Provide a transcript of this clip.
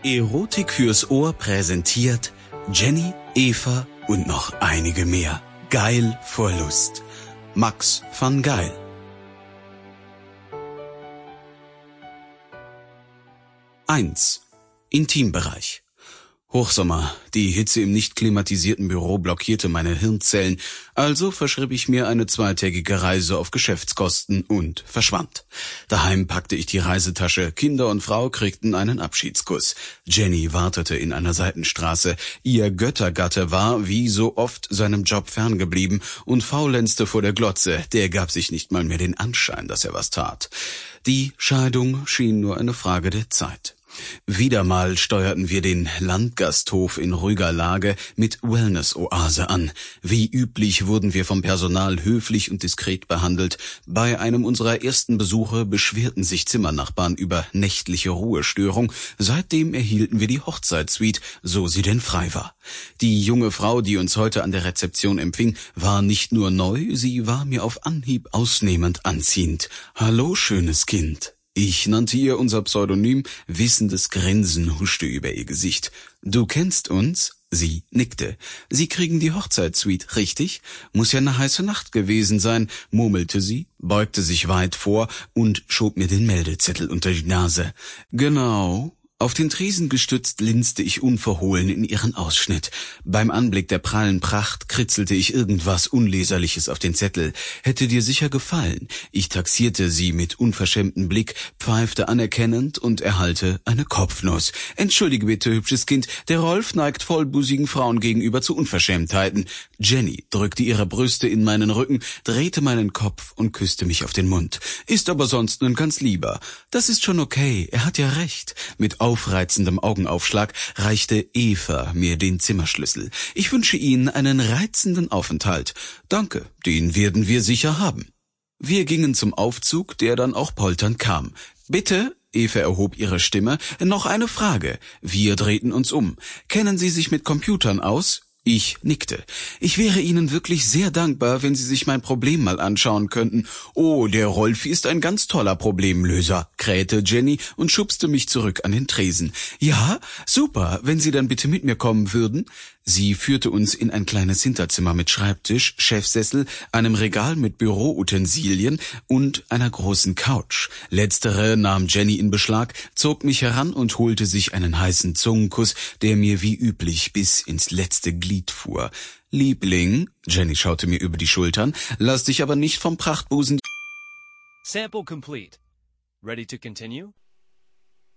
Erotik fürs Ohr präsentiert Jenny, Eva und noch einige mehr. Geil vor Lust. Max van Geil. Eins. Intimbereich. Hochsommer. Die Hitze im nicht klimatisierten Büro blockierte meine Hirnzellen, also verschrieb ich mir eine 2-tägige Reise auf Geschäftskosten und verschwand. Daheim packte ich die Reisetasche, Kinder und Frau kriegten einen Abschiedskuss. Jenny wartete in einer Seitenstraße. Ihr Göttergatte war, wie so oft, seinem Job ferngeblieben und faulenzte vor der Glotze. Der gab sich nicht mal mehr den Anschein, dass er was tat. Die Scheidung schien nur eine Frage der Zeit. Wieder mal steuerten wir den Landgasthof in ruhiger Lage mit Wellness-Oase an. Wie üblich wurden wir vom Personal höflich und diskret behandelt. Bei einem unserer ersten Besuche beschwerten sich Zimmernachbarn über nächtliche Ruhestörung. Seitdem erhielten wir die Hochzeitssuite, so sie denn frei war. Die junge Frau, die uns heute an der Rezeption empfing, war nicht nur neu, sie war mir auf Anhieb ausnehmend anziehend. »Hallo, schönes Kind.« Ich nannte ihr unser Pseudonym, wissendes Grinsen huschte über ihr Gesicht. »Du kennst uns?« Sie nickte. »Sie kriegen die Hochzeitssuite, richtig? Muss ja eine heiße Nacht gewesen sein«, murmelte sie, beugte sich weit vor und schob mir den Meldezettel unter die Nase. »Genau.« Auf den Tresen gestützt linste ich unverhohlen in ihren Ausschnitt. Beim Anblick der prallen Pracht kritzelte ich irgendwas Unleserliches auf den Zettel. »Hätte dir sicher gefallen.« Ich taxierte sie mit unverschämtem Blick, pfeifte anerkennend und erhalte eine Kopfnuss. »Entschuldige bitte, hübsches Kind, der Rolf neigt vollbusigen Frauen gegenüber zu Unverschämtheiten.« Jenny drückte ihre Brüste in meinen Rücken, drehte meinen Kopf und küsste mich auf den Mund. »Ist aber sonst ein ganz lieber.« »Das ist schon okay, er hat ja recht.« Mit aufreizendem Augenaufschlag reichte Eva mir den Zimmerschlüssel. »Ich wünsche Ihnen einen reizenden Aufenthalt.« »Danke, den werden wir sicher haben.« Wir gingen zum Aufzug, der dann auch polternd kam. »Bitte?« Eva erhob ihre Stimme. »Noch eine Frage.« Wir drehten uns um. »Kennen Sie sich mit Computern aus?« Ich nickte. »Ich wäre Ihnen wirklich sehr dankbar, wenn Sie sich mein Problem mal anschauen könnten.« »Oh, der Rolfi ist ein ganz toller Problemlöser«, krähte Jenny und schubste mich zurück an den Tresen. »Ja, super, wenn Sie dann bitte mit mir kommen würden.« Sie führte uns in ein kleines Hinterzimmer mit Schreibtisch, Chefsessel, einem Regal mit Büroutensilien und einer großen Couch. Letztere nahm Jenny in Beschlag, zog mich heran und holte sich einen heißen Zungenkuss, der mir wie üblich bis ins letzte Glied fuhr. »Liebling«, Jenny schaute mir über die Schultern, »lass dich aber nicht vom Prachtbusen...« Sample complete. Ready to continue?